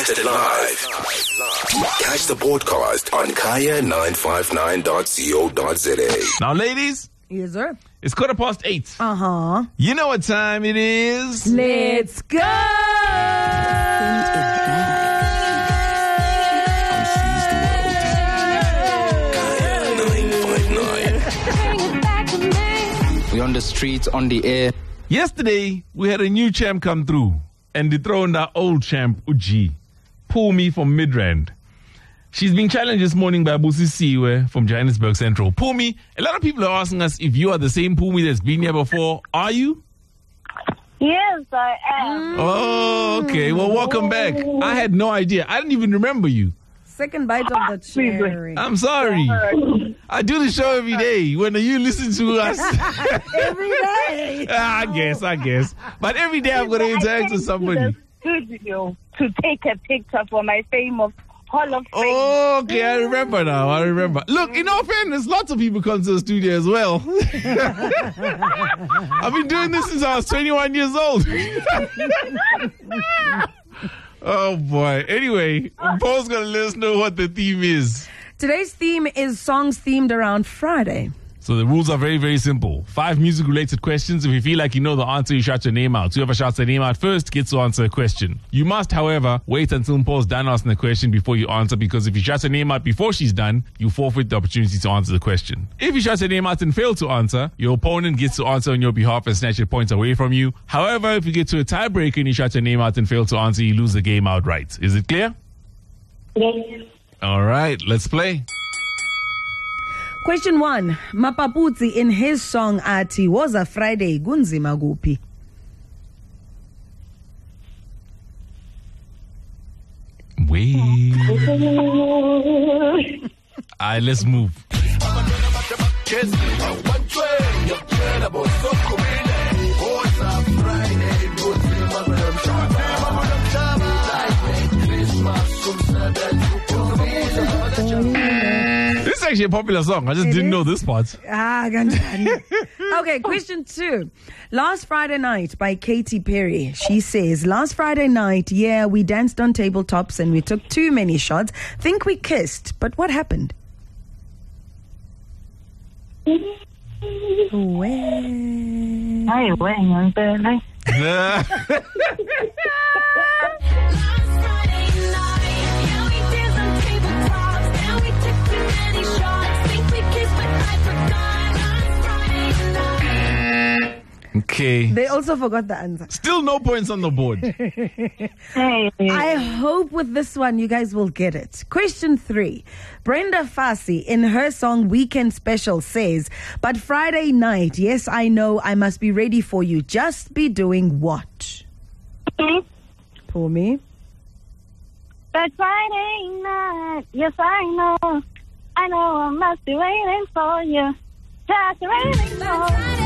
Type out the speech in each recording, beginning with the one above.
broadcasted live. Catch the broadcast on kaya959.co.za. Now, ladies, Yes, sir. it's 8:15. Uh-huh. You know what time it is? Let's go! We're on the streets, on the air. Yesterday, we had a new champ come through and dethroned our old champ, Uji. Pumi from Midrand. She's been challenged this morning by Busi Siwe from Johannesburg Central. Pumi, a lot of people are asking us if you are the same Pumi that's been here before. Are you? Yes, I am. Oh, okay. Well, welcome back. I had no idea. I didn't even remember you. Second bite of the cherry. I'm sorry. I do the show every day. When you listen to us? Every day. I guess. But every day I'm going to interact with somebody. Studio to take a picture for my famous Hall of Fame. Oh, okay, I remember now. Look, in all fairness, lots of people come to the studio as well. I've been doing this since I was 21 years old. Oh, boy. Anyway, Paul's going to let us know what the theme is. Today's theme is songs themed around Friday. So the rules are very, very simple. 5 music-related questions. If you feel like you know the answer, you shout your name out. Whoever shouts their name out first gets to answer a question. You must, however, wait until Paul's done asking the question before you answer, because if you shout your name out before she's done, you forfeit the opportunity to answer the question. If you shout your name out and fail to answer, your opponent gets to answer on your behalf and snatch your points away from you. However, if you get to a tiebreaker and you shout your name out and fail to answer, you lose the game outright. Is it clear? Yes. All right, let's play. Question 1. Mapaputsi in his song Ati was a Friday Gunzima Gupi. Wait. All right, let's move. This is actually a popular song. I just didn't know this part. Okay, question 2. Last Friday Night by Katy Perry. She says, last Friday night, yeah, we danced on tabletops and we took too many shots. Think we kissed, but what happened? When? Hi, when you're Okay. They also forgot the answer. Still no points on the board. I hope with this one you guys will get it. Question 3. Brenda Fassie in her song Weekend Special says, but Friday night, yes, I know I must be ready for you. Just be doing what? For me? But Friday night, yes, I know I must be waiting for you. Just waiting for you.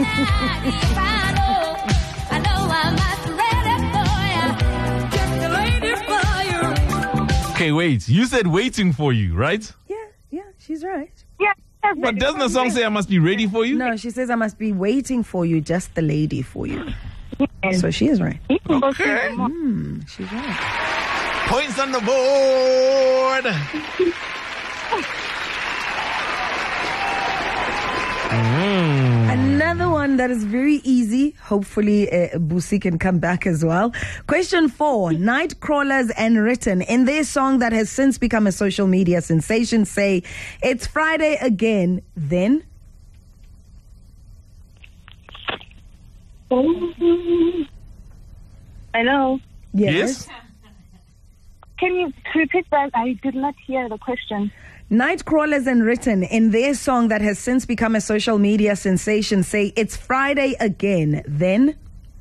Okay, wait. You said waiting for you, right? Yeah, she's right. Yeah, But doesn't the song say I must be ready for you? No, she says I must be waiting for you, just the lady for you. So she is right. Okay. She's right. Points on the board. Another one that is very easy. Hopefully, Busi can come back as well. Question 4. Nightcrawlers and Written in their song that has since become a social media sensation say, it's Friday again, then? Hello. Yes? Can you repeat that? I did not hear the question. Nightcrawlers and Written in their song that has since become a social media sensation say, it's Friday again, then?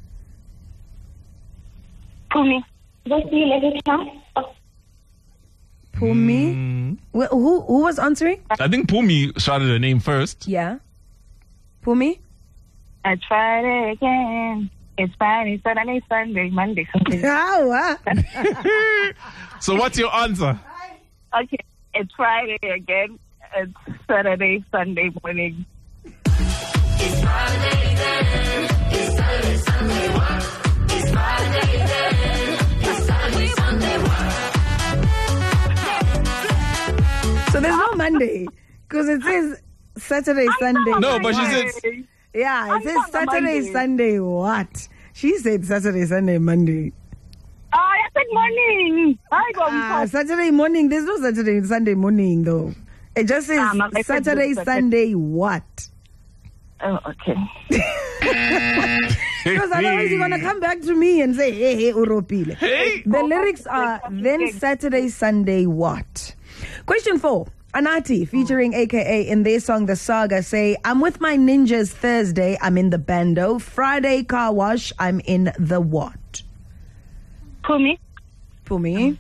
Pumi. Pumi? Well, who was answering? I think Pumi shouted her name first. Yeah. Pumi? It's Friday again. It's Friday, Saturday, Sunday, Monday, Sunday. So what's your answer? Okay, it's Friday again. It's Saturday, Sunday morning. It's Friday then. It's Saturday, Sunday. It's Friday then. It's Saturday, Sunday. Monday? Because it says Saturday, Sunday. No, but she said. Yeah, it says on Saturday, Monday. Sunday. What? She said Saturday, Sunday, Monday. I said morning. I go. Saturday morning. There's no Saturday and Sunday morning though. It just says I said Saturday, this, Sunday. What? Oh, okay. Because otherwise you're gonna come back to me and say, "Hey, Uropile." Hey. The lyrics are then Saturday, Sunday. What? Question 4. Anati featuring AKA in their song The Saga say, I'm with my ninjas Thursday, I'm in the bando. Friday car wash, I'm in the what? Pumi. Pumi.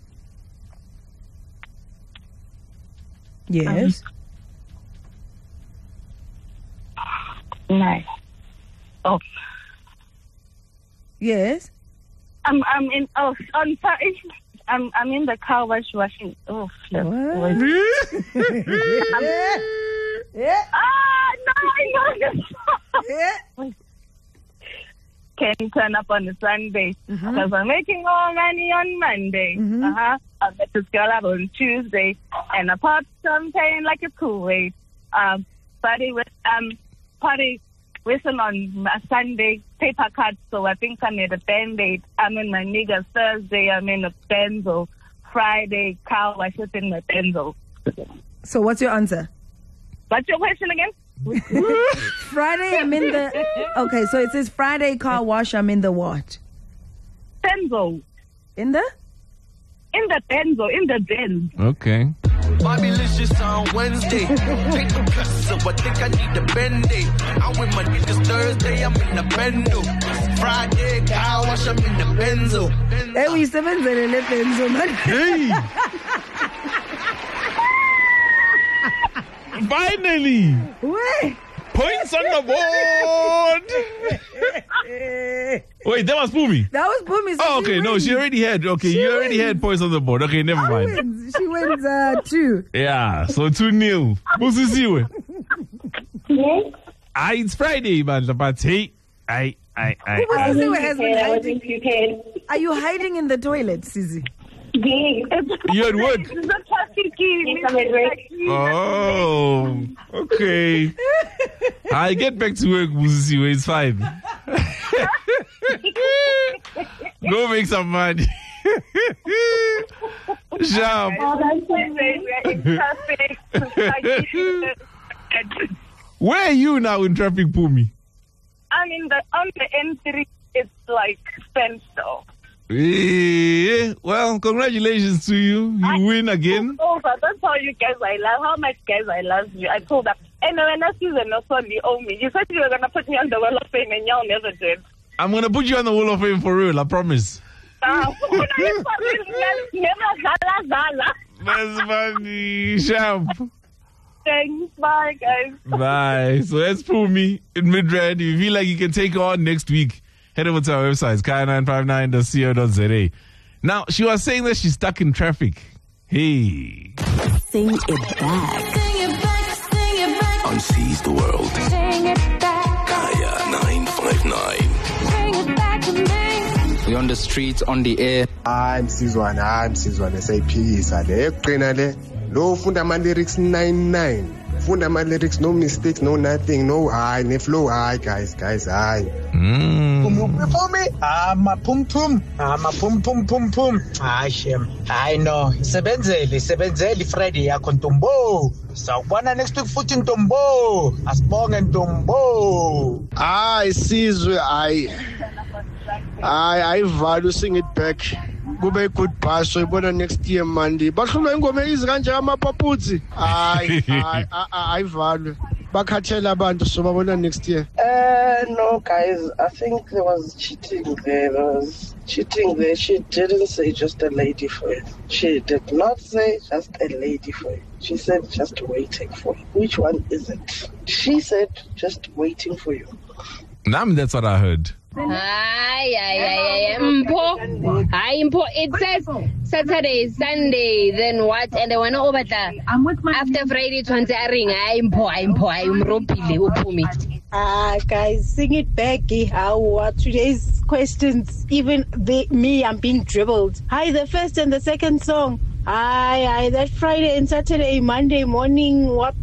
Yes. Nice. Oh, Yes. I'm in. Oh, on Friday. I'm in the car washing. Oh, flip. What? Yeah. Ah, no, I know. Yeah. Can turn up on a Sunday because I'm making all money on Monday. I met this girl up on Tuesday and I popped champagne like a Kool-Aid. Party whistle on a Sunday, paper cut, so I think I need a Band-Aid. I'm in my niggas Thursday, I'm in a Benzo. Friday, cow, I shoot in my Benzo. So what's your answer? What's your question again? Friday, I'm in the... Okay, so it says Friday car wash, I'm in the what? Benzo. In the? In the Benzo, in the Benz. Okay. Bobby-licious on Wednesday. Take the plus, so I think I need a Band-Aid. I'm with my niggas Thursday, I'm in the Bendo. Friday, car wash, I'm in the Benzo. Hey, we seven Benzo, man. Hey. Finally. Wait. Points on the board. Wait, that was Pumi. That was Pumi. So Oh, okay. No, she already had. Okay, you already had points on the board. Okay, never mind. She wins 2. Yeah, so 2-0. Busisiwe. Yes. It's Friday, man. But hey, I. Busisiwe has been I hiding. wasn't prepared. Are you hiding in the toilet, Sisi? You at work? It's a traffic key. Oh, okay. I get back to work, Busisiwe. It's fine. Go make some money. Sharp. Oh, that's traffic. Where are you now in traffic, Pumi? I'm on the N3. It's like standstill. Well, congratulations to you. You win again. Oh, but that's how you guys I love. How much guys I love you. I told them. And when I see the no son, you owe me. You said you were gonna put me on the Wall of Fame, and y'all never did. I'm gonna put you on the Wall of Fame for real. I promise. Never That's funny. Sharp. Thanks. Bye, guys. Bye. So that's Pumi in Midrand. If you feel like you can take her on next week, head over to our website, sky959.co.za. Now, she was saying that she's stuck in traffic. Hey. Sing it back. On Seize the World. Kaya 959. We're on the streets, on the air. I'm Sizwana, SAP isale eqina le lo funda ama lyrics 99 funda ama lyrics, no mistakes, no nothing, no high, ne flow high, guys high. For me, I'm a pum pum hayi shem hayi no sebenzeli Friday yakho Ntombo, sawubona next week futhi Ntombo, asibonge Ntombo. Sizwe I value sing it back. Kube good pass so ibona next year Monday. Bahlulwa ingoma ezizi kanje amapaputsi. I value. Bakhathela abantu so babona next year. No guys, I think there was cheating there. She didn't say just a lady for it. She did not say just a lady for it. She said just waiting for you. Which one is it? She said just waiting for you. That's what I heard. Mpo. It says Saturday, Sunday, then what? And then when over there, after Friday, 20 ring. Guys, sing it back. How today's questions, even me, I'm being dribbled. Hi, the first and the second song. Aye, that Friday and Saturday, Monday morning, what?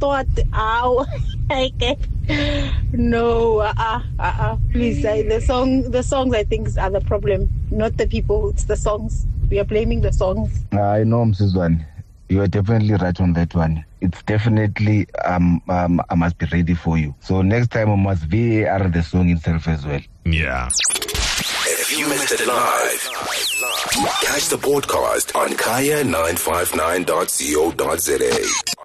No, please. The songs I think are the problem, not the people. It's the songs. We are blaming the songs. I know, Mrs. One. You are definitely right on that one. It's definitely, I must be ready for you. So next time I must VAR the song itself as well. Yeah. If you missed it live, catch the podcast on kaya959.co.za.